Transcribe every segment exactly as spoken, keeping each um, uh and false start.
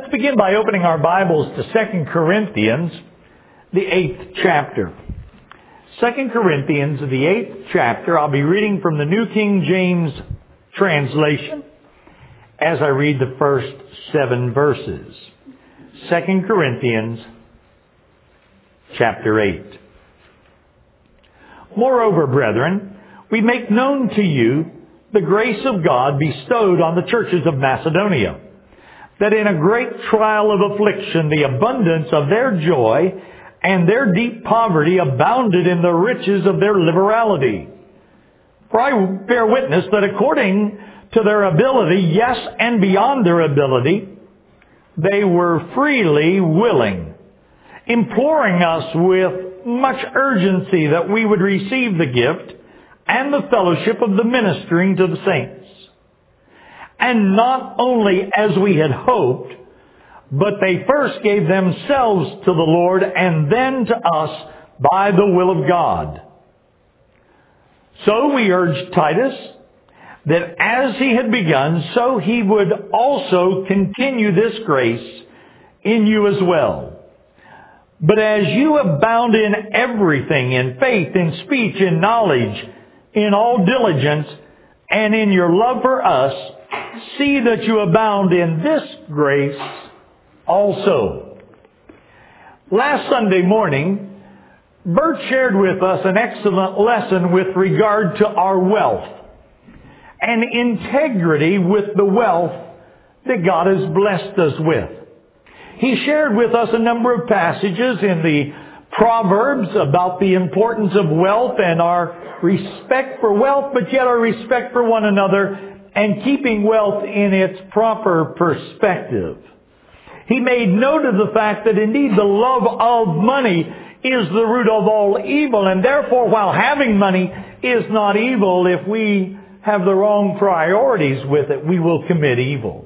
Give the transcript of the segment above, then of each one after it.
Let's begin by opening our Bibles to Second Corinthians, the eighth chapter. Second Corinthians, the eighth chapter. I'll be reading from the New King James translation as I read the first seven verses. Second Corinthians, chapter eight. Moreover, brethren, we make known to you the grace of God bestowed on the churches of Macedonia, that in a great trial of affliction, the abundance of their joy and their deep poverty abounded in the riches of their liberality. For I bear witness that according to their ability, yes, and beyond their ability, they were freely willing, imploring us with much urgency that we would receive the gift and the fellowship of the ministering to the saints. And not only as we had hoped, but they first gave themselves to the Lord and then to us by the will of God. So we urge Titus that as he had begun, so he would also continue this grace in you as well. But as you abound in everything, in faith, in speech, in knowledge, in all diligence, and in your love for us, see that you abound in this grace also. Last Sunday morning, Bert shared with us an excellent lesson with regard to our wealth and integrity with the wealth that God has blessed us with. He shared with us a number of passages in the Proverbs about the importance of wealth and our respect for wealth, but yet our respect for one another and keeping wealth in its proper perspective. He made note of the fact that indeed the love of money is the root of all evil, and therefore while having money is not evil, if we have the wrong priorities with it, we will commit evil.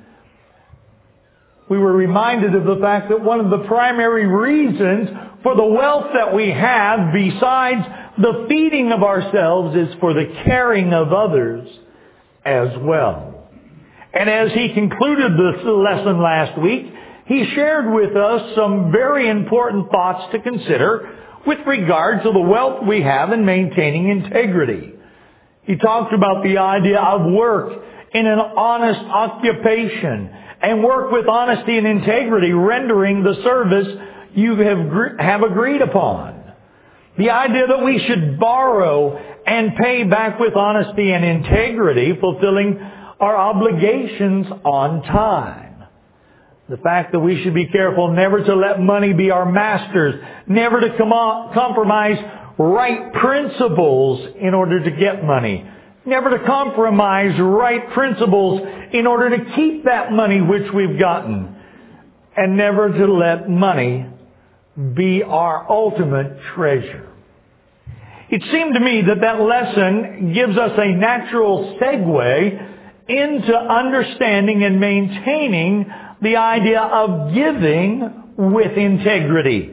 We were reminded of the fact that one of the primary reasons for the wealth that we have, besides the feeding of ourselves, is for the caring of others as well. And as he concluded this lesson last week, he shared with us some very important thoughts to consider with regard to the wealth we have in maintaining integrity. He talked about the idea of work in an honest occupation and work with honesty and integrity, rendering the service you have, have agreed upon. The idea that we should borrow and pay back with honesty and integrity, fulfilling our obligations on time. The fact that we should be careful never to let money be our masters, never to com- compromise right principles in order to get money, never to compromise right principles in order to keep that money which we've gotten, and never to let money be our ultimate treasure. It seemed to me that that lesson gives us a natural segue into understanding and maintaining the idea of giving with integrity.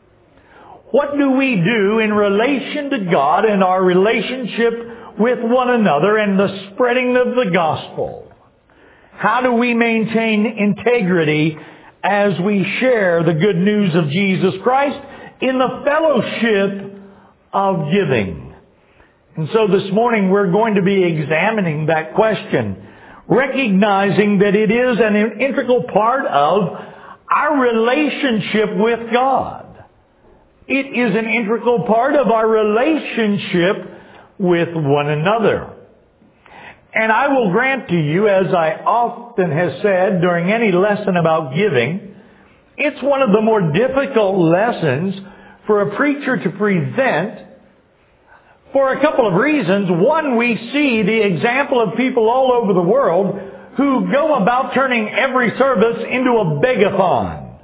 What do we do in relation to God and our relationship with one another and the spreading of the gospel? How do we maintain integrity as we share the good news of Jesus Christ in the fellowship of giving? And so this morning we're going to be examining that question, recognizing that it is an integral part of our relationship with God. It is an integral part of our relationship with one another. And I will grant to you, as I often have said during any lesson about giving, it's one of the more difficult lessons for a preacher to present for a couple of reasons. One, we see the example of people all over the world who go about turning every service into a begathon.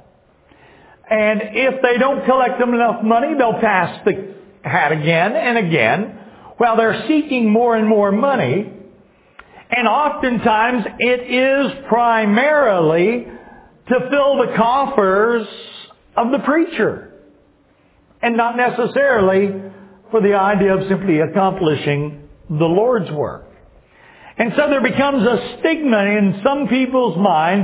And if they don't collect them enough money, they'll pass the hat again and again while they're seeking more and more money. And oftentimes it is primarily to fill the coffers of the preacher, and not necessarily for the idea of simply accomplishing the Lord's work. And so there becomes a stigma in some people's minds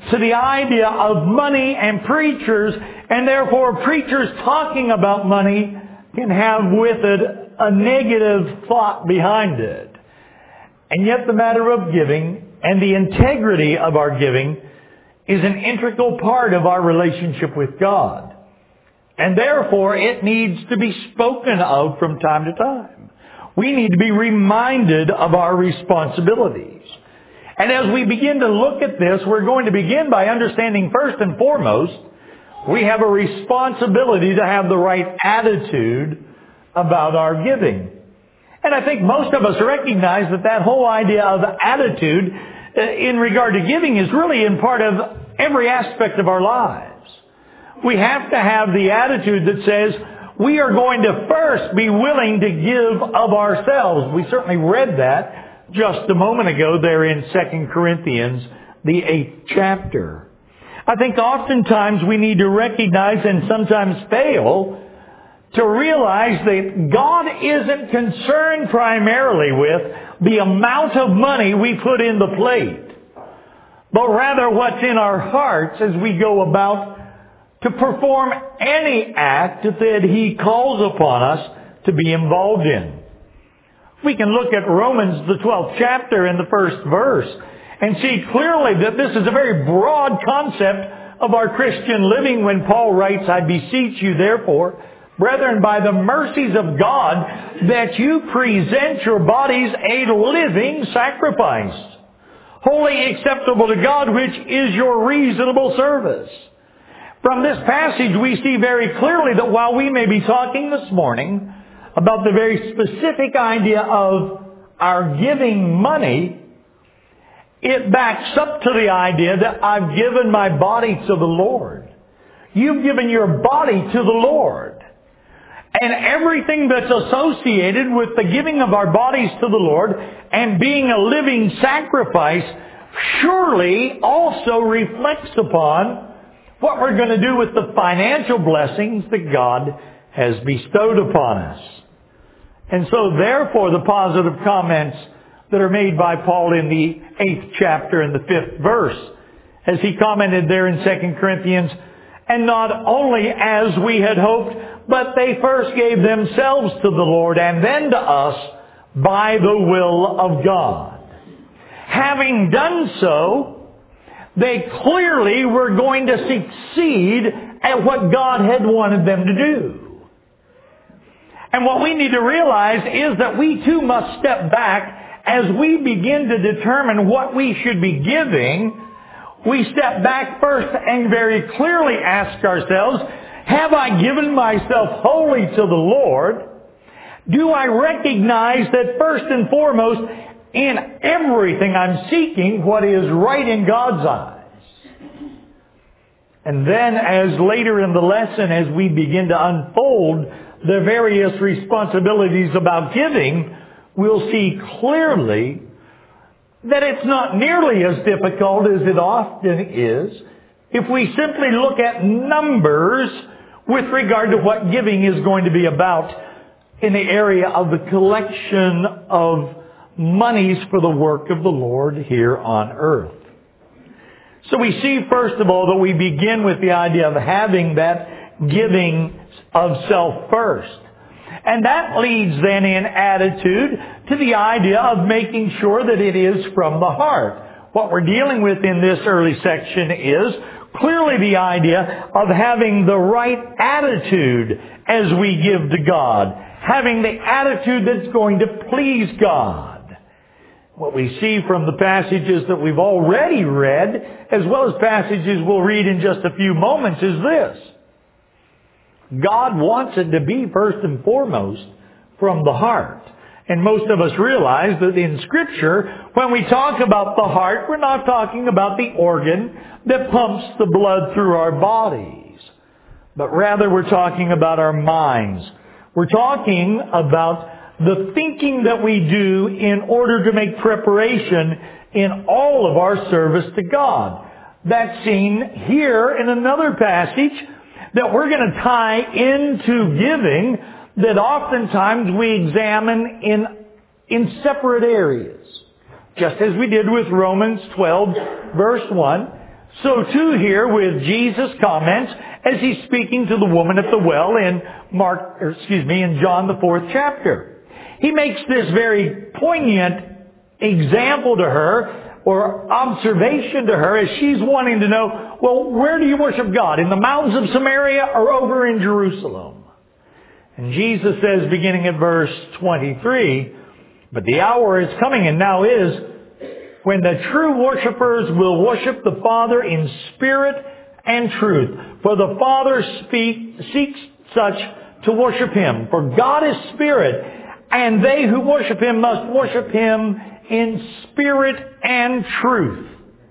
to the idea of money and preachers, and therefore preachers talking about money can have with it a negative thought behind it. And yet the matter of giving and the integrity of our giving is an integral part of our relationship with God. And therefore it needs to be spoken of from time to time. We need to be reminded of our responsibilities. And as we begin to look at this, we're going to begin by understanding first and foremost, we have a responsibility to have the right attitude about our giving. And I think most of us recognize that that whole idea of attitude in regard to giving is really in part of every aspect of our lives. We have to have the attitude that says we are going to first be willing to give of ourselves. We certainly read that just a moment ago there in Second Corinthians, the eighth chapter. I think oftentimes we need to recognize and sometimes fail to realize that God isn't concerned primarily with the amount of money we put in the plate, but rather what's in our hearts as we go about to perform any act that He calls upon us to be involved in. We can look at Romans, the twelfth chapter and the first verse and see clearly that this is a very broad concept of our Christian living when Paul writes, I beseech you therefore, brethren, by the mercies of God, that you present your bodies a living sacrifice, wholly acceptable to God, which is your reasonable service. From this passage we see very clearly that while we may be talking this morning about the very specific idea of our giving money, it backs up to the idea that I've given my body to the Lord. You've given your body to the Lord. And everything that's associated with the giving of our bodies to the Lord and being a living sacrifice surely also reflects upon what we're going to do with the financial blessings that God has bestowed upon us. And so therefore the positive comments that are made by Paul in the eighth chapter and the fifth verse, as he commented there in Second Corinthians, and not only as we had hoped, but they first gave themselves to the Lord and then to us by the will of God. Having done so, they clearly were going to succeed at what God had wanted them to do. And what we need to realize is that we too must step back as we begin to determine what we should be giving. We step back first and very clearly ask ourselves, have I given myself wholly to the Lord? Do I recognize that first and foremost, in everything I'm seeking what is right in God's eyes? And then as later in the lesson, as we begin to unfold the various responsibilities about giving, we'll see clearly that it's not nearly as difficult as it often is if we simply look at numbers with regard to what giving is going to be about in the area of the collection of monies for the work of the Lord here on earth. So we see, first of all, that we begin with the idea of having that giving of self first. And that leads then in attitude to the idea of making sure that it is from the heart. What we're dealing with in this early section is clearly the idea of having the right attitude as we give to God. Having the attitude that's going to please God. What we see from the passages that we've already read, as well as passages we'll read in just a few moments, is this. God wants it to be first and foremost from the heart. And most of us realize that in Scripture, when we talk about the heart, we're not talking about the organ that pumps the blood through our bodies. But rather we're talking about our minds. We're talking about the thinking that we do in order to make preparation in all of our service to God. That's seen here in another passage that we're going to tie into giving that oftentimes we examine in, in separate areas. Just as we did with Romans twelve verse one, So too here with Jesus' comments as he's speaking to the woman at the well in Mark, or excuse me, in John the fourth chapter. He makes this very poignant example to her, or observation to her, as she's wanting to know, well, where do you worship God? In the mountains of Samaria or over in Jerusalem? And Jesus says, beginning at verse twenty-three, but the hour is coming, and now is, when the true worshipers will worship the Father in spirit and truth. For the Father speak, seeks such to worship Him. For God is spirit, and they who worship Him must worship Him in spirit and truth.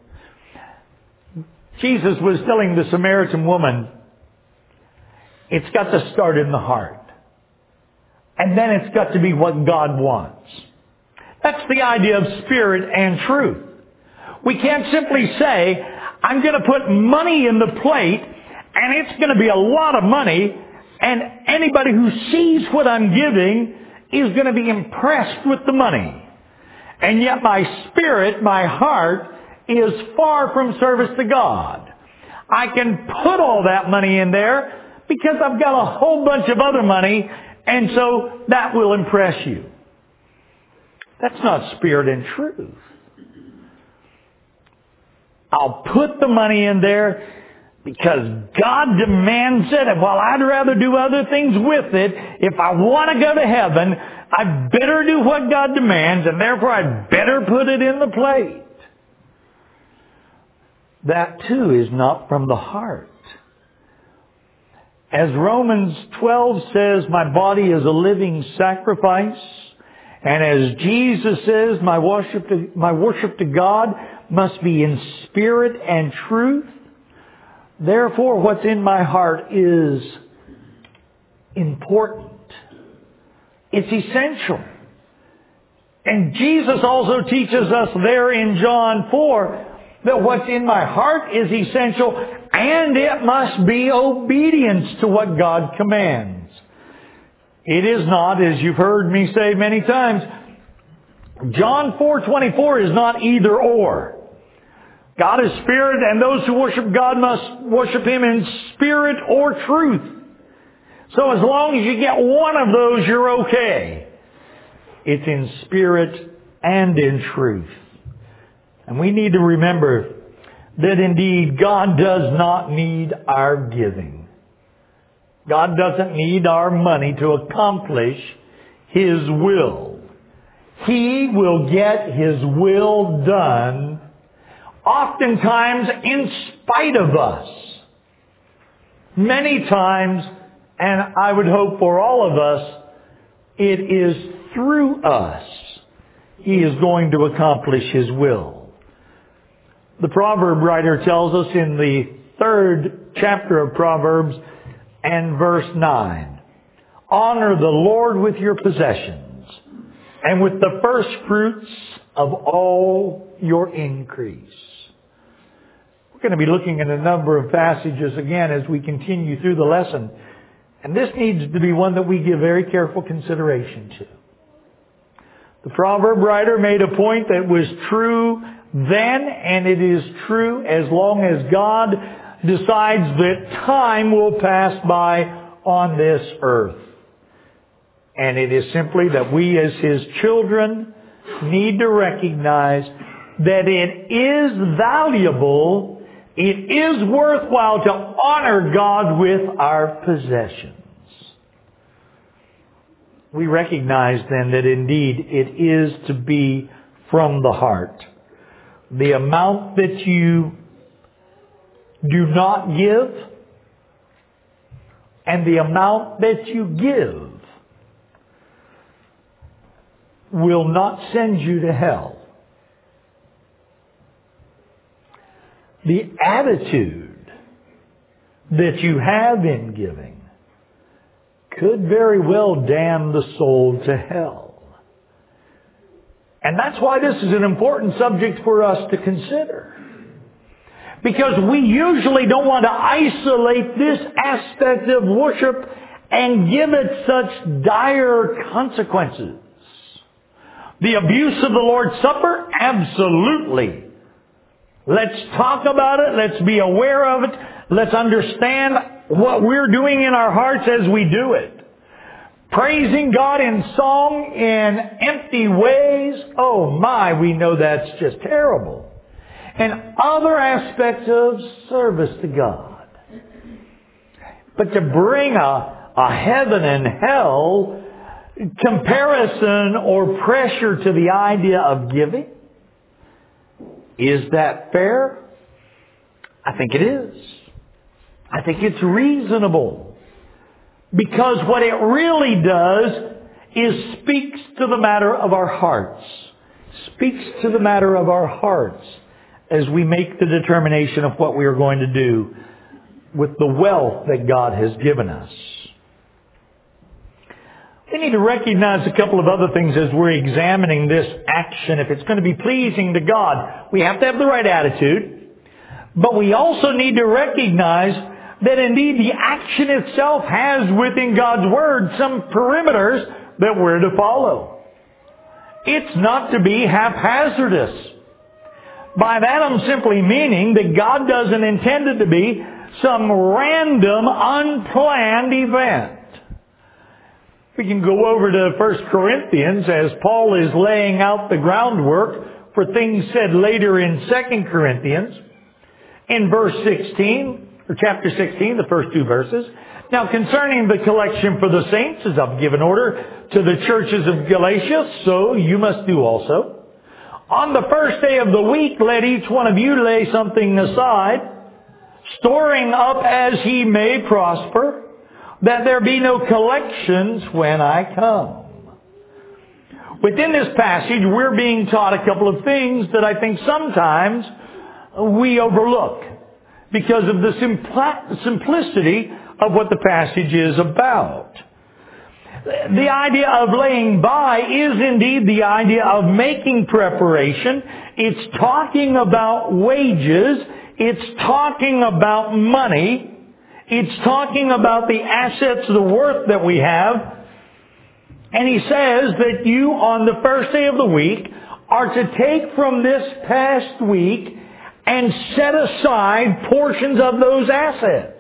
Jesus was telling the Samaritan woman, it's got to start in the heart. And then it's got to be what God wants. That's the idea of spirit and truth. We can't simply say, I'm going to put money in the plate, and it's going to be a lot of money, and anybody who sees what I'm giving is going to be impressed with the money. And yet my spirit, my heart, is far from service to God. I can put all that money in there because I've got a whole bunch of other money, and so that will impress you. That's not spirit and truth. I'll put the money in there because God demands it, and while I'd rather do other things with it, if I want to go to heaven, I better do what God demands, and therefore I'd better put it in the plate. That too is not from the heart. As Romans twelve says, my body is a living sacrifice. And as Jesus says, my worship to, my worship to God must be in spirit and truth. Therefore, what's in my heart is important. It's essential. And Jesus also teaches us there in John four that what's in my heart is essential, and it must be obedience to what God commands. It is not, as you've heard me say many times, John four twenty-four is not either or. God is spirit, and those who worship God must worship Him in spirit or truth. So as long as you get one of those, you're okay. It's in spirit and in truth. And we need to remember that indeed God does not need our giving. God doesn't need our money to accomplish His will. He will get His will done, oftentimes in spite of us. Many times, and I would hope for all of us, it is through us He is going to accomplish His will. The proverb writer tells us in the third chapter of Proverbs and verse nine, honor the Lord with your possessions and with the first fruits of all your increase. We're going to be looking at a number of passages again as we continue through the lesson. And this needs to be one that we give very careful consideration to. The proverb writer made a point that was true then, and it is true as long as God decides that time will pass by on this earth. And it is simply that we as His children need to recognize that it is valuable, it is worthwhile to honor God with our possessions. We recognize then that indeed it is to be from the heart. The amount that you do not give and the amount that you give will not send you to hell. The attitude that you have in giving could very well damn the soul to hell. And that's why this is an important subject for us to consider. Because we usually don't want to isolate this aspect of worship and give it such dire consequences. The abuse of the Lord's Supper? Absolutely. Let's talk about it. Let's be aware of it. Let's understand what we're doing in our hearts as we do it. Praising God in song in empty ways. Oh my, we know that's just terrible. And other aspects of service to God. But to bring a, a heaven and hell comparison or pressure to the idea of giving, is that fair? I think it is. I think it's reasonable. Because what it really does is speaks to the matter of our hearts. Speaks to the matter of our hearts as we make the determination of what we are going to do with the wealth that God has given us. We need to recognize a couple of other things as we're examining this action. If it's going to be pleasing to God, we have to have the right attitude. But we also need to recognize that indeed the action itself has within God's Word some perimeters that we're to follow. It's not to be haphazardous. By that I'm simply meaning that God doesn't intend it to be some random, unplanned event. We can go over to First Corinthians as Paul is laying out the groundwork for things said later in Second Corinthians. In verse sixteen, or chapter sixteen, the first two verses. Now concerning the collection for the saints, as I've given order to the churches of Galatia, so you must do also. On the first day of the week, let each one of you lay something aside, storing up as he may prosper, that there be no collections when I come. Within this passage, we're being taught a couple of things that I think sometimes we overlook because of the simpl- simplicity of what the passage is about. The idea of laying by is indeed the idea of making preparation. It's talking about wages. It's talking about money. It's talking about the assets, the worth that we have. And he says that you, on the first day of the week, are to take from this past week and set aside portions of those assets.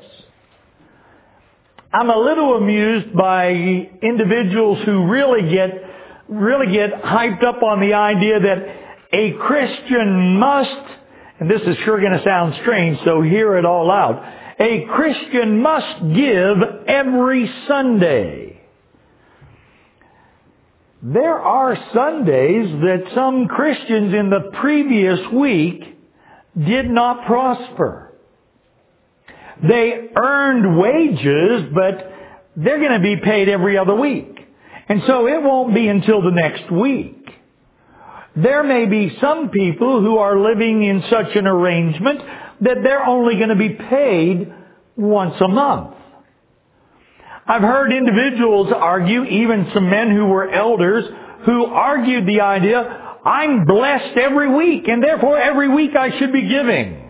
I'm a little amused by individuals who really get, really get hyped up on the idea that a Christian must, and this is sure going to sound strange, so hear it all out. A Christian must give every Sunday. There are Sundays that some Christians in the previous week did not prosper. They earned wages, but they're going to be paid every other week. And so it won't be until the next week. There may be some people who are living in such an arrangement that they're only going to be paid once a month. I've heard individuals argue, even some men who were elders, who argued the idea, I'm blessed every week, and therefore every week I should be giving.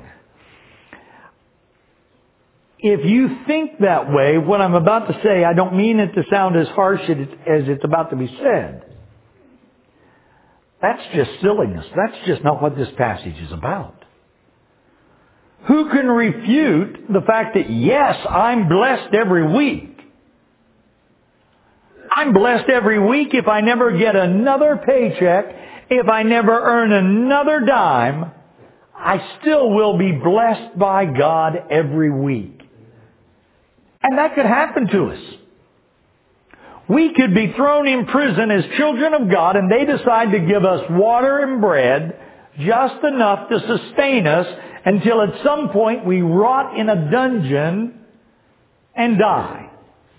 If you think that way, what I'm about to say, I don't mean it to sound as harsh as it's about to be said. That's just silliness. That's just not what this passage is about. Who can refute the fact that, yes, I'm blessed every week? I'm blessed every week if I never get another paycheck, if I never earn another dime, I still will be blessed by God every week. And that could happen to us. We could be thrown in prison as children of God and they decide to give us water and bread, just enough to sustain us until at some point we rot in a dungeon and die.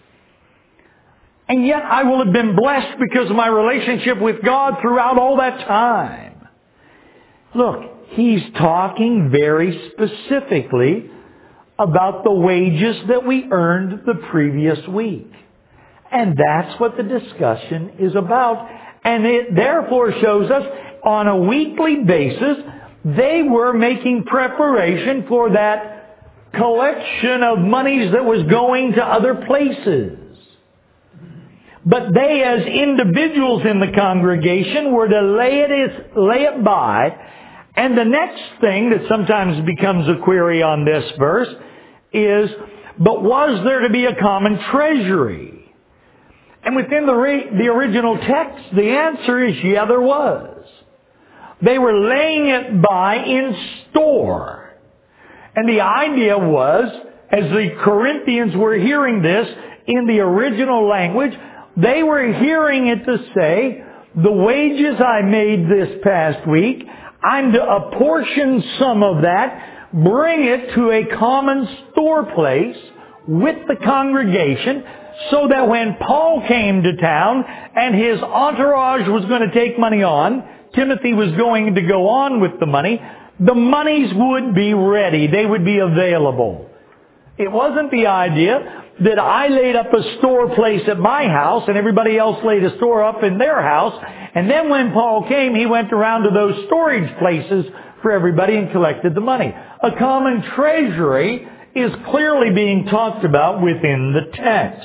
And yet I will have been blessed because of my relationship with God throughout all that time. Look, he's talking very specifically about the wages that we earned the previous week. And that's what the discussion is about. And it therefore shows us on a weekly basis, they were making preparation for that collection of monies that was going to other places. But they, as individuals in the congregation, were to lay it, lay it by And the next thing that sometimes becomes a query on this verse is, but was there to be a common treasury? And within the, re- the original text, the answer is, yeah, there was. They were laying it by in store. And the idea was, as the Corinthians were hearing this in the original language, they were hearing it to say, the wages I made this past week, I'm to apportion some of that, bring it to a common store place with the congregation, so that when Paul came to town and his entourage was going to take money on, Timothy was going to go on with the money, the monies would be ready. They would be available. It wasn't the idea that I laid up a store place at my house and everybody else laid a store up in their house. And then when Paul came, he went around to those storage places for everybody and collected the money. A common treasury is clearly being talked about within the text.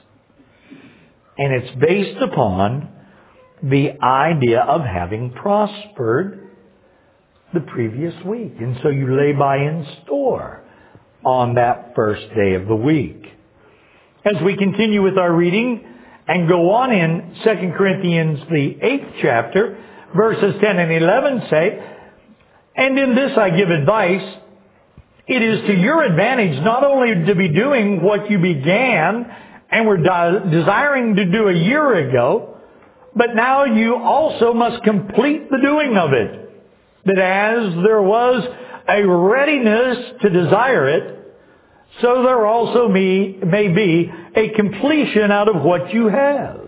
And it's based upon the idea of having prospered the previous week. And so you lay by in store on that first day of the week. As we continue with our reading and go on in Second Corinthians, the eighth chapter, verses ten and eleven say, and in this I give advice, it is to your advantage not only to be doing what you began and were de- desiring to do a year ago, but now you also must complete the doing of it. That as there was a readiness to desire it, so there also may, may be a completion out of what you have.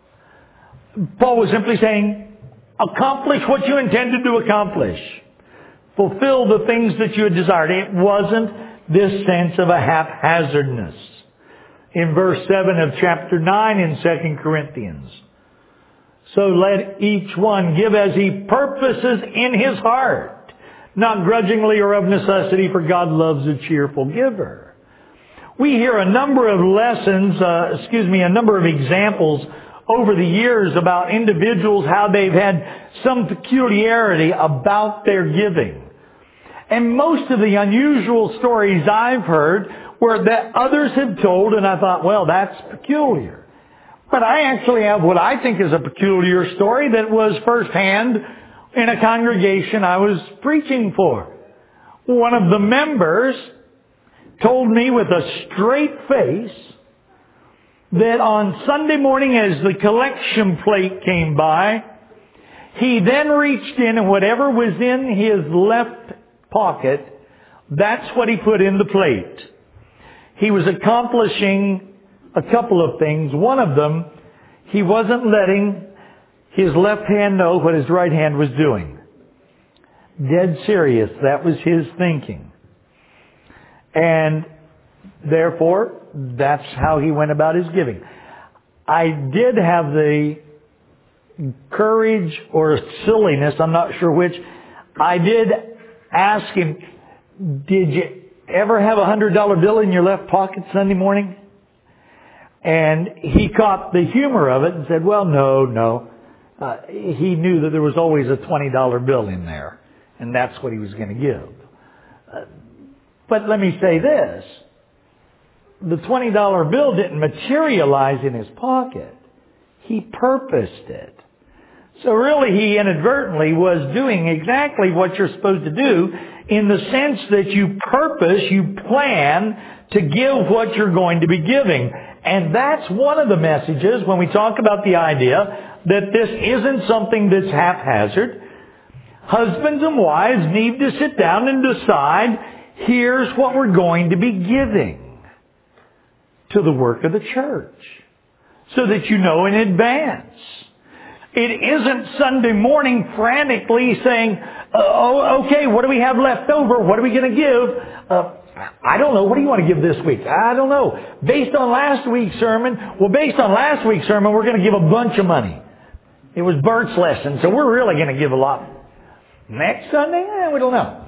Paul was simply saying, accomplish what you intended to accomplish. Fulfill the things that you had desired. It wasn't this sense of a haphazardness. In verse seven of chapter nine in Second Corinthians. So let each one give as he purposes in his heart, not grudgingly or of necessity, for God loves a cheerful giver. We hear a number of lessons, uh, excuse me, a number of examples over the years about individuals, how they've had some peculiarity about their giving. And most of the unusual stories I've heard were that others have told, and I thought, well, that's peculiar. But I actually have what I think is a peculiar story that was firsthand in a congregation I was preaching for. One of the members told me with a straight face that on Sunday morning as the collection plate came by, he then reached in and whatever was in his left pocket, that's what he put in the plate. He was accomplishing a couple of things. One of them, he wasn't letting his left hand know what his right hand was doing. Dead serious. That was his thinking. And therefore, that's how he went about his giving. I did have the courage or silliness, I'm not sure which. I did ask him, did you ever have a hundred dollar bill in your left pocket Sunday morning? And he caught the humor of it and said, well, no, no. Uh, he knew that there was always a twenty dollar bill in there. And that's what he was going to give. Uh, but let me say this. The twenty dollar bill didn't materialize in his pocket. He purposed it. So really he inadvertently was doing exactly what you're supposed to do in the sense that you purpose, you plan to give what you're going to be giving. And that's one of the messages when we talk about the idea that this isn't something that's haphazard. Husbands and wives need to sit down and decide, here's what we're going to be giving to the work of the church. So that you know in advance. It isn't Sunday morning frantically saying, oh, okay, what do we have left over? What are we going to give? Uh, I don't know. What do you want to give this week? I don't know. Based on last week's sermon, well, based on last week's sermon, we're going to give a bunch of money. It was Bert's lesson, so we're really going to give a lot. Next Sunday? Eh, we don't know.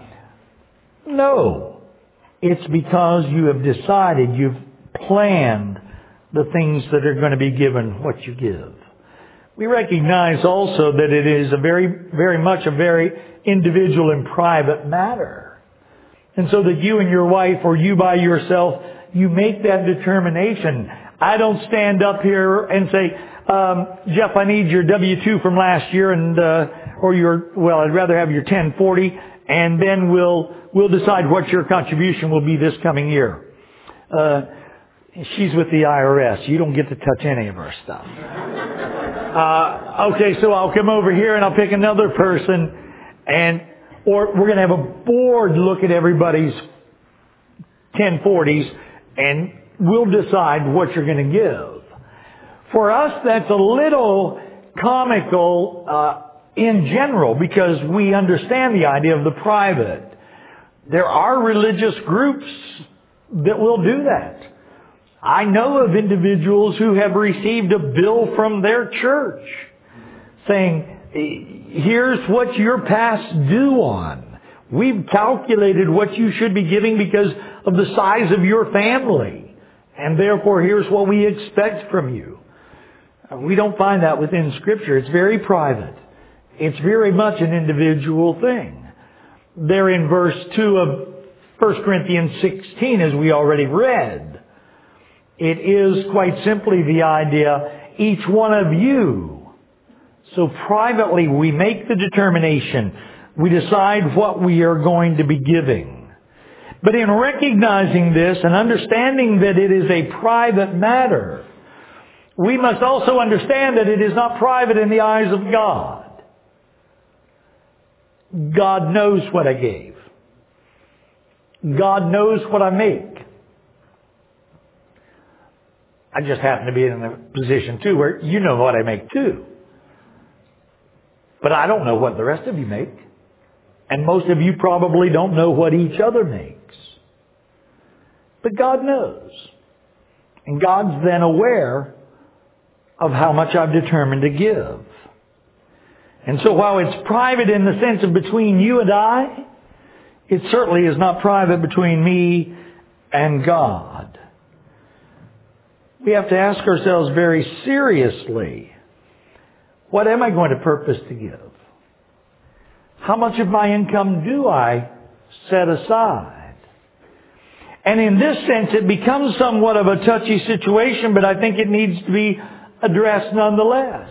No. It's because you have decided, you've planned the things that are going to be given what you give. We recognize also that it is a very, very much a very individual and private matter. And so that you and your wife, or you by yourself, you make that determination. I don't stand up here and say, um, Jeff, I need your W two from last year, and uh, or your, well, I'd rather have your ten forty, and then we'll we'll decide what your contribution will be this coming year. Uh, she's with the I R S. You don't get to touch any of our stuff. Uh, okay, so I'll come over here and I'll pick another person, and or we're going to have a board look at everybody's ten forties, and we'll decide what you're going to give. For us, that's a little comical uh, in general, because we understand the idea of the private. There are religious groups that will do that. I know of individuals who have received a bill from their church saying, here's what you're past due on. We've calculated what you should be giving because of the size of your family, and therefore here's what we expect from you. We don't find that within Scripture. It's very private. It's very much an individual thing. There in verse two of First Corinthians sixteen, as we already read, it is quite simply the idea, each one of you. So privately we make the determination. We decide what we are going to be giving. But in recognizing this and understanding that it is a private matter, we must also understand that it is not private in the eyes of God. God knows what I gave. God knows what I make. I just happen to be in a position too where you know what I make too. But I don't know what the rest of you make. And most of you probably don't know what each other makes. But God knows. And God's then aware of how much I've determined to give. And so while it's private in the sense of between you and I, it certainly is not private between me and God. We have to ask ourselves very seriously, what am I going to purpose to give? How much of my income do I set aside? And in this sense, it becomes somewhat of a touchy situation, but I think it needs to be addressed nonetheless.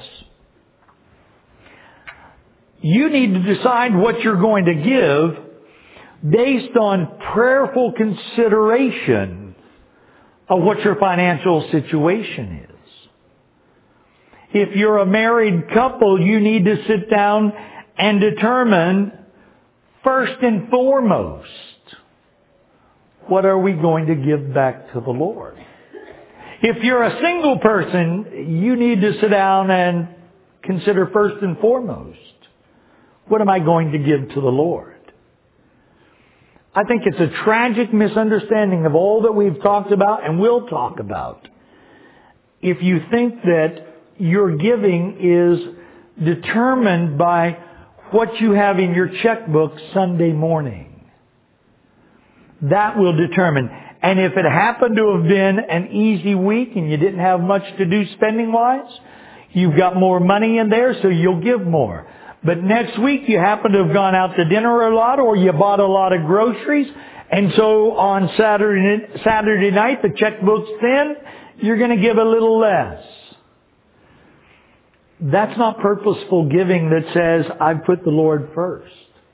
You need to decide what you're going to give based on prayerful consideration of what your financial situation is. If you're a married couple, you need to sit down and determine, first and foremost, what are we going to give back to the Lord? If you're a single person, you need to sit down and consider first and foremost, what am I going to give to the Lord? I think it's a tragic misunderstanding of all that we've talked about and will talk about if you think that your giving is determined by what you have in your checkbook Sunday morning. That will determine. And if it happened to have been an easy week and you didn't have much to do spending-wise, you've got more money in there, so you'll give more. But next week you happen to have gone out to dinner a lot, or you bought a lot of groceries, and so on Saturday, Saturday night the checkbook's thin, you're going to give a little less. That's not purposeful giving that says, I've put the Lord first.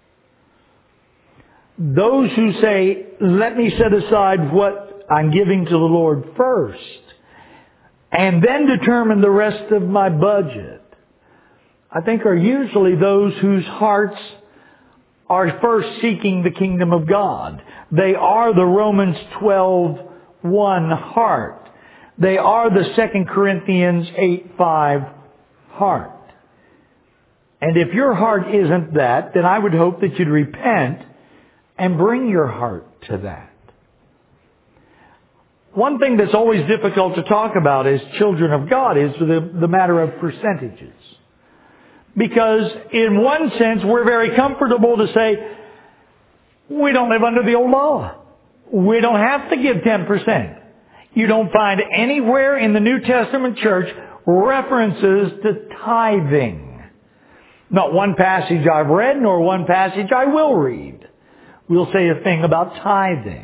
Those who say, let me set aside what I'm giving to the Lord first, and then determine the rest of my budget, I think are usually those whose hearts are first seeking the kingdom of God. They are the Romans twelve one heart. They are the Second Corinthians eight five heart. And if your heart isn't that, then I would hope that you'd repent and bring your heart to that. One thing that's always difficult to talk about as children of God is the, the matter of percentages. Because in one sense, we're very comfortable to say, we don't live under the old law. We don't have to give ten percent. You don't find anywhere in the New Testament church references to tithing. Not one passage I've read, nor one passage I will read will say a thing about tithing.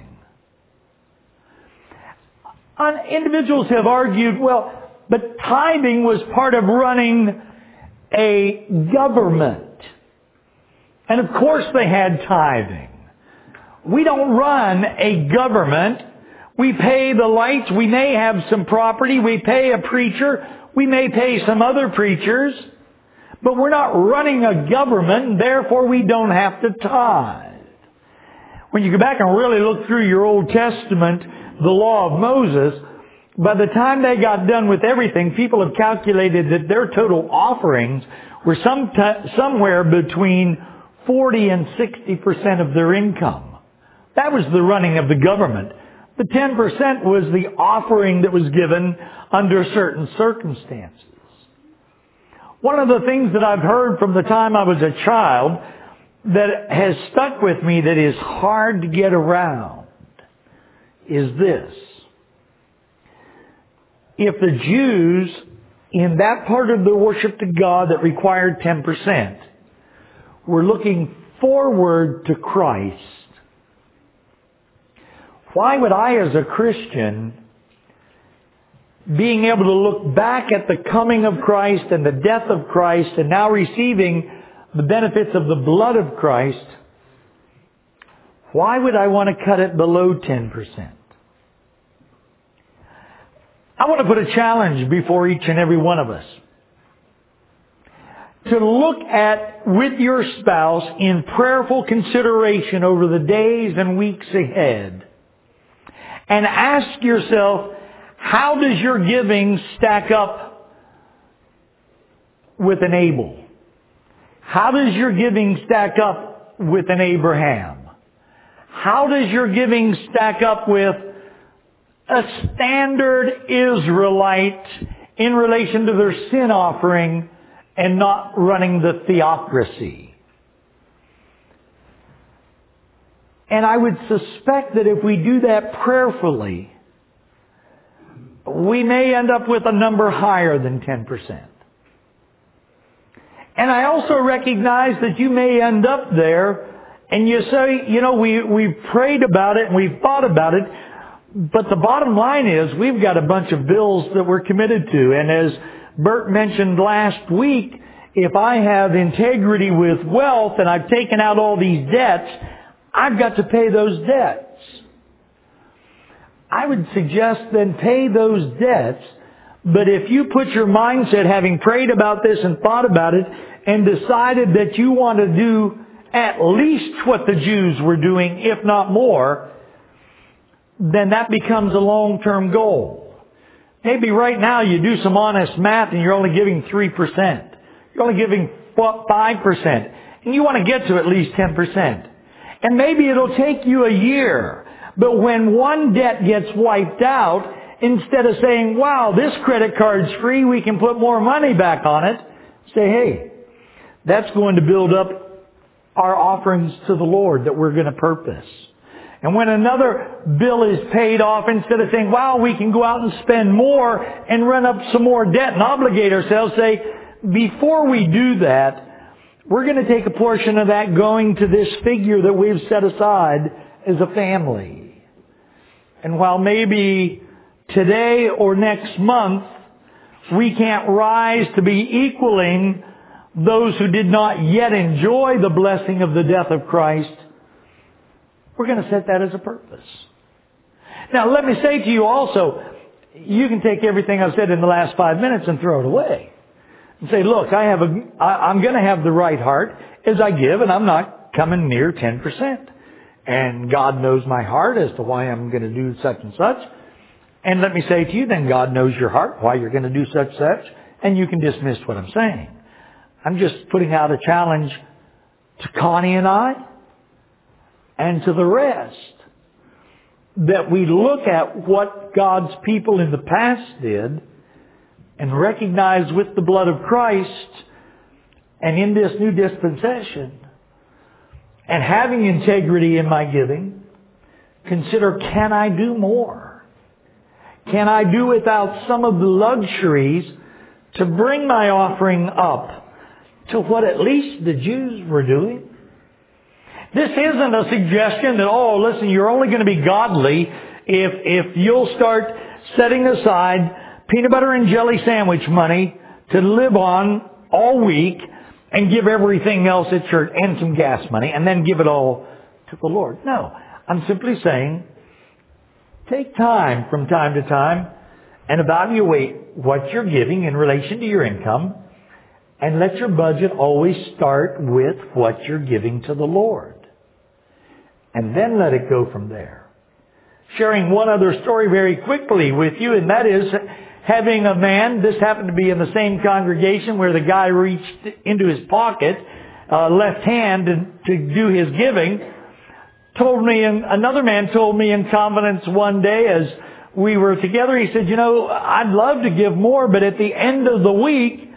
And individuals have argued, well, but tithing was part of running a government. And of course they had tithing. We don't run a government. We pay the lights. We may have some property. We pay a preacher. We may pay some other preachers. But we're not running a government, and therefore we don't have to tithe. When you go back and really look through your Old Testament, the law of Moses, by the time they got done with everything, people have calculated that their total offerings were some t- somewhere between forty and sixty percent of their income. That was the running of the government. The ten percent was the offering that was given under certain circumstances. One of the things that I've heard from the time I was a child that has stuck with me that is hard to get around is this. If the Jews in that part of their worship to God that required ten percent were looking forward to Christ, why would I as a Christian, being able to look back at the coming of Christ and the death of Christ and now receiving the benefits of the blood of Christ, why would I want to cut it below ten percent? I want to put a challenge before each and every one of us. To look at, with your spouse, in prayerful consideration over the days and weeks ahead, and ask yourself, how does your giving stack up with an Abel? How does your giving stack up with an Abraham? How does your giving stack up with a standard Israelite in relation to their sin offering and not running the theocracy? And I would suspect that if we do that prayerfully, we may end up with a number higher than ten percent. And I also recognize that you may end up there and you say, you know, we, we've prayed about it and we've thought about it, but the bottom line is we've got a bunch of bills that we're committed to. And as Bert mentioned last week, if I have integrity with wealth and I've taken out all these debts, I've got to pay those debts. I would suggest then pay those debts, but if you put your mindset, having prayed about this and thought about it, and decided that you want to do at least what the Jews were doing, if not more, then that becomes a long-term goal. Maybe right now you do some honest math and you're only giving three percent. You're only giving five percent. And you want to get to at least ten percent. And maybe it'll take you a year. But when one debt gets wiped out, instead of saying, wow, this credit card's free, we can put more money back on it, say, hey, that's going to build up our offerings to the Lord that we're going to purpose. And when another bill is paid off, instead of saying, wow, we can go out and spend more and run up some more debt and obligate ourselves, say, before we do that, we're going to take a portion of that going to this figure that we've set aside as a family. And while maybe today or next month we can't rise to be equaling those who did not yet enjoy the blessing of the death of Christ, we're going to set that as a purpose. Now let me say to you also, you can take everything I've said in the last five minutes and throw it away. And say, look, I have a, I, I'm going to have the right heart as I give, and I'm not coming near ten percent. And God knows my heart as to why I'm going to do such and such. And let me say to you, then God knows your heart, why you're going to do such and such, and you can dismiss what I'm saying. I'm just putting out a challenge to Connie and I and to the rest, that we look at what God's people in the past did and recognize with the blood of Christ and in this new dispensation, and having integrity in my giving, consider, can I do more? Can I do without some of the luxuries to bring my offering up to what at least the Jews were doing? This isn't a suggestion that, oh, listen, you're only going to be godly if, if you'll start setting aside peanut butter and jelly sandwich money to live on all week and give everything else at church and some gas money and then give it all to the Lord. No, I'm simply saying take time from time to time and evaluate what you're giving in relation to your income, and let your budget always start with what you're giving to the Lord. And then let it go from there. Sharing one other story very quickly with you, and that is having a man, this happened to be in the same congregation where the guy reached into his pocket, uh, left hand to, to do his giving, told me, and another man told me in confidence one day as we were together, he said, you know, I'd love to give more, but at the end of the week,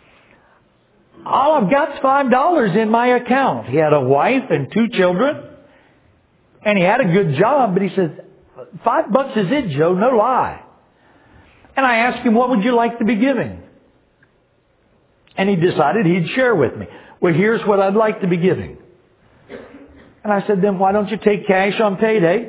all I've got is five dollars in my account. He had a wife and two children, and he had a good job, but he said, five bucks is it, Joe, no lie. And I asked him, what would you like to be giving? And he decided he'd share with me. Well, here's what I'd like to be giving. And I said, then why don't you take cash on payday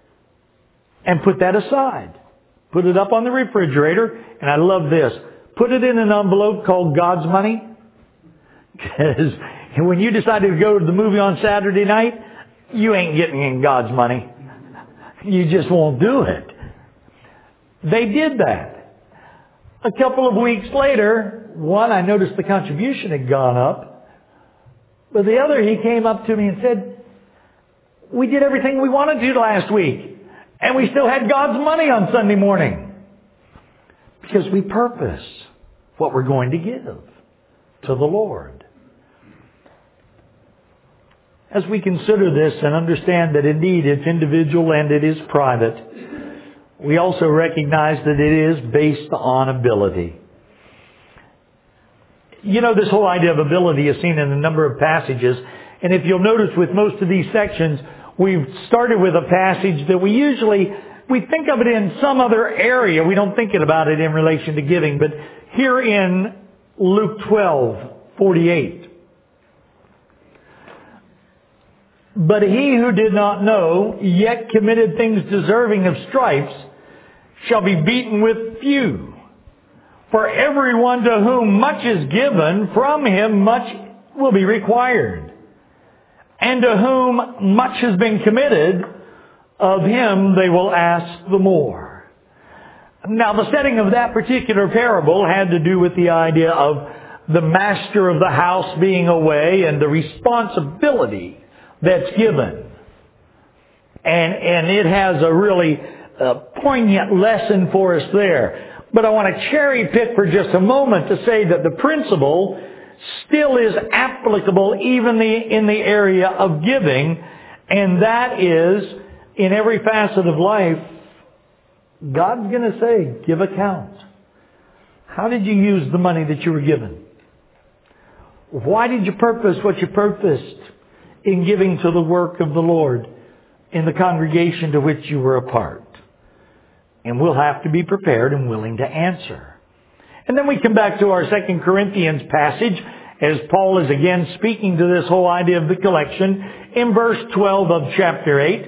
and put that aside? Put it up on the refrigerator. And I love this. Put it in an envelope called God's money. Because when you decide to go to the movie on Saturday night, you ain't getting in God's money. You just won't do it. They did that. A couple of weeks later, one, I noticed the contribution had gone up. But the other, he came up to me and said, we did everything we wanted to last week. And we still had God's money on Sunday morning. Because we purpose what we're going to give to the Lord. As we consider this and understand that indeed it's individual and it is private, we also recognize that it is based on ability. You know, this whole idea of ability is seen in a number of passages. And if you'll notice with most of these sections, we've started with a passage that we usually, we think of it in some other area. We don't think about it in relation to giving. But here in Luke twelve forty-eight. But he who did not know, yet committed things deserving of stripes, shall be beaten with few. For everyone to whom much is given, from him much will be required. And to whom much has been committed, of him they will ask the more. Now, the setting of that particular parable had to do with the idea of the master of the house being away and the responsibility that's given. And, and it has a really uh, poignant lesson for us there. But I want to cherry pick for just a moment to say that the principle still is applicable even the, in the area of giving. And that is, in every facet of life, God's going to say, give account. How did you use the money that you were given? Why did you purpose what you purposed in giving to the work of the Lord in the congregation to which you were a part? And we'll have to be prepared and willing to answer. And then we come back to our Second Corinthians passage as Paul is again speaking to this whole idea of the collection in verse twelve of chapter eight.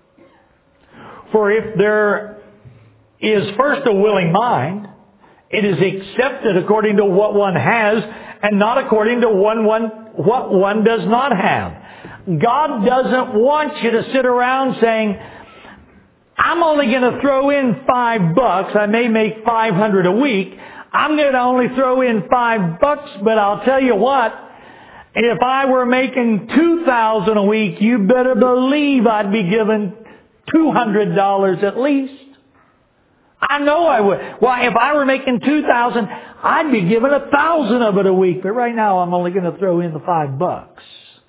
For if there is first a willing mind, it is accepted according to what one has and not according to one, one, what one does not have. God doesn't want you to sit around saying, I'm only going to throw in five bucks. I may make five hundred a week. I'm going to only throw in five bucks, but I'll tell you what, if I were making two thousand a week, you better believe I'd be given two hundred dollars at least. I know I would. Well, if I were making two thousand, I'd be given a thousand of it a week. But right now, I'm only going to throw in the five bucks.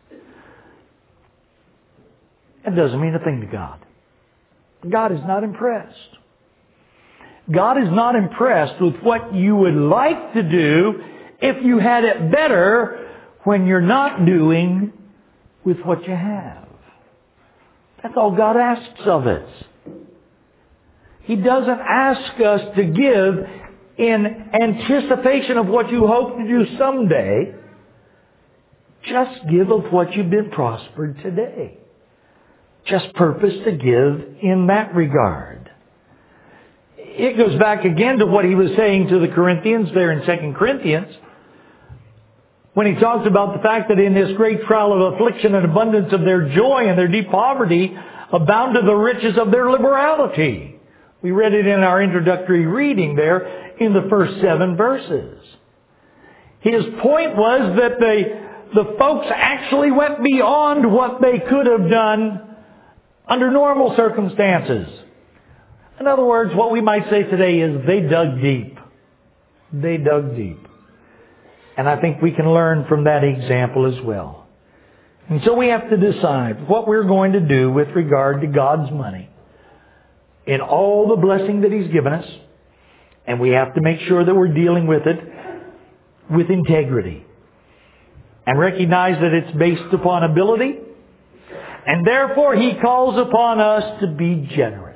That doesn't mean a thing to God. God is not impressed. God is not impressed with what you would like to do if you had it better when you're not doing with what you have. That's all God asks of us. He doesn't ask us to give in anticipation of what you hope to do someday, just give of what you've been prospered today. Just purpose to give in that regard. It goes back again to what he was saying to the Corinthians there in Second Corinthians, when he talks about the fact that in this great trial of affliction and abundance of their joy and their deep poverty abounded the riches of their liberality. We read it in our introductory reading there in the first seven verses. His point was that they, the folks actually went beyond what they could have done under normal circumstances. In other words, what we might say today is they dug deep. They dug deep. And I think we can learn from that example as well. And so we have to decide what we're going to do with regard to God's money in all the blessing that He's given us. And we have to make sure that we're dealing with it with integrity. And recognize that it's based upon ability. And therefore He calls upon us to be generous.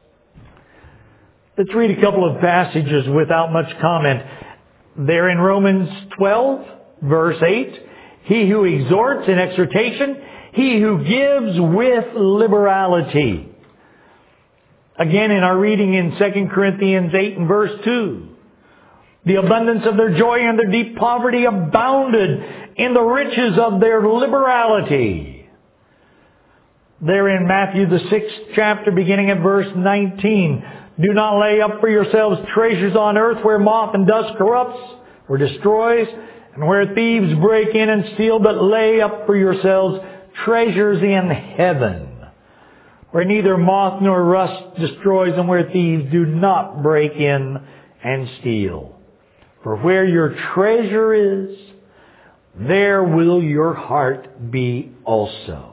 Let's read a couple of passages without much comment. There in Romans twelve, verse eight, he who exhorts in exhortation, he who gives with liberality. Again in our reading in Second Corinthians eight and verse two, the abundance of their joy and their deep poverty abounded in the riches of their liberality. There in Matthew the sixth chapter, beginning at verse nineteen, do not lay up for yourselves treasures on earth where moth and dust corrupts or destroys, and where thieves break in and steal, but lay up for yourselves treasures in heaven, where neither moth nor rust destroys, and where thieves do not break in and steal. For where your treasure is, there will your heart be also.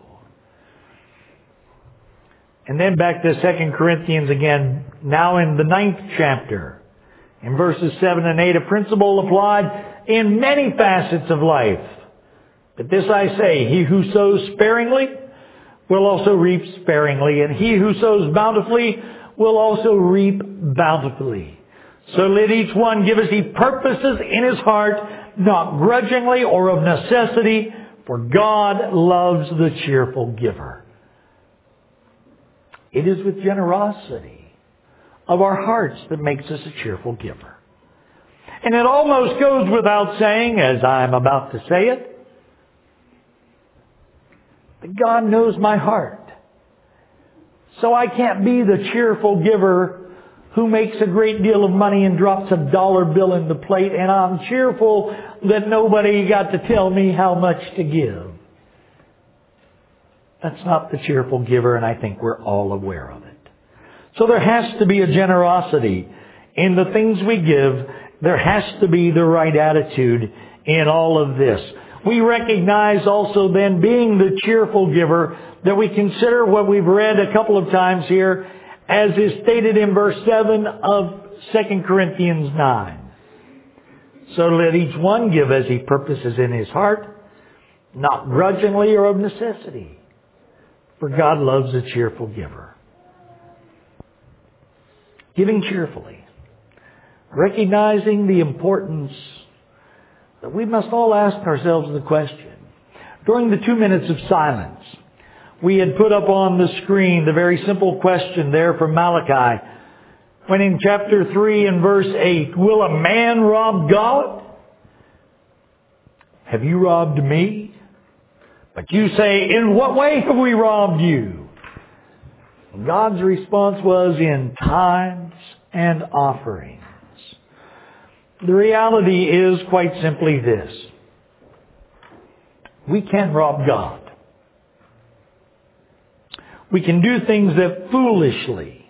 And then back to Second Corinthians again, now in the ninth chapter, in verses seven and eight, a principle applied in many facets of life. But this I say, he who sows sparingly will also reap sparingly, and he who sows bountifully will also reap bountifully. So let each one give as he purposes in his heart, not grudgingly or of necessity, for God loves the cheerful giver. It is with generosity of our hearts that makes us a cheerful giver. And it almost goes without saying, as I'm about to say it, that God knows my heart. So I can't be the cheerful giver who makes a great deal of money and drops a dollar bill in the plate, and I'm cheerful that nobody got to tell me how much to give. That's not the cheerful giver, and I think we're all aware of it. So there has to be a generosity in the things we give. There has to be the right attitude in all of this. We recognize also then, being the cheerful giver, that we consider what we've read a couple of times here, as is stated in verse seven of Second Corinthians nine. So let each one give as he purposes in his heart, not grudgingly or of necessity. For God loves a cheerful giver. Giving cheerfully. Recognizing the importance that we must all ask ourselves the question. During the two minutes of silence, we had put up on the screen the very simple question there from Malachi, when in chapter three and verse eight, will a man rob God? Have you robbed me? But you say, in what way have we robbed you? God's response was, in tithes and offerings. The reality is quite simply this. We can rob God. We can do things that foolishly,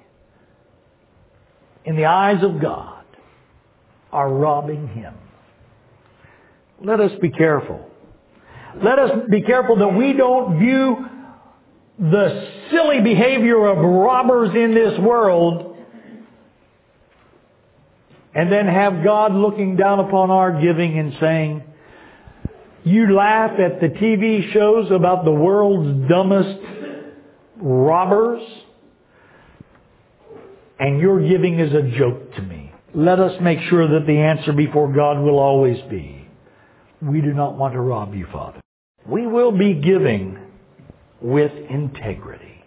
in the eyes of God, are robbing Him. Let us be careful. Let us be careful that we don't view the silly behavior of robbers in this world and then have God looking down upon our giving and saying, you laugh at the T V shows about the world's dumbest robbers, and your giving is a joke to me. let us make sure that the answer before God will always be, we do not want to rob you, Father. We will be giving with integrity.